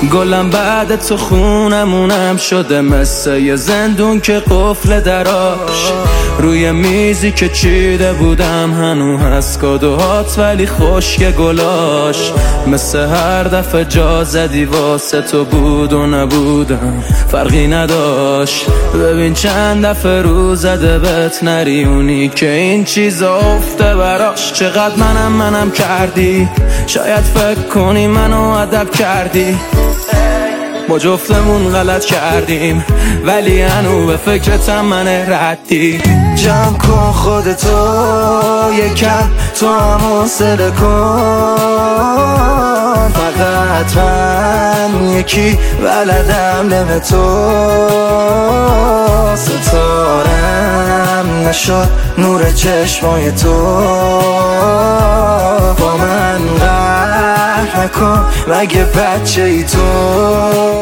گلم بعد تو خونمونم شده مثل یه زندون که قفل دراش روی میزی که چیده بودم هنو هست کادوهات ولی خشک گلاش مثل هر دفعه جا زدی واسه تو بود و نبودم فرقی نداشت ببین چند دفعه رو زده بهت نریونی که این چیزا افته براش چقدر منم کردی شاید فکر کنی منو ادب کردی ما جفتمون غلط کردیم ولی هنو به فکرتم من ردی جمع کن خودتو یکم تو هم حوصله کن فقط من یکی بلدم لب تو ستارم نشد نور چشمای تو با من قهر نکن مگه بچه ای تو